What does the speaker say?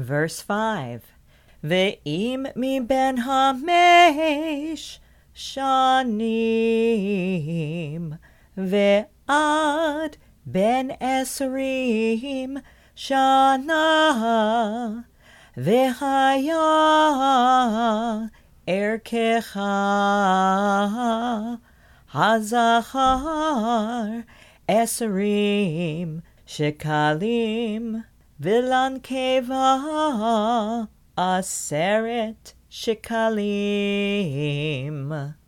Verse 5. Ve'im mi ben hamesh shanim ve'ad ben esrim shana ve'haya erkecha hazachar esrim shekalim Vilan keva aseret shekalim.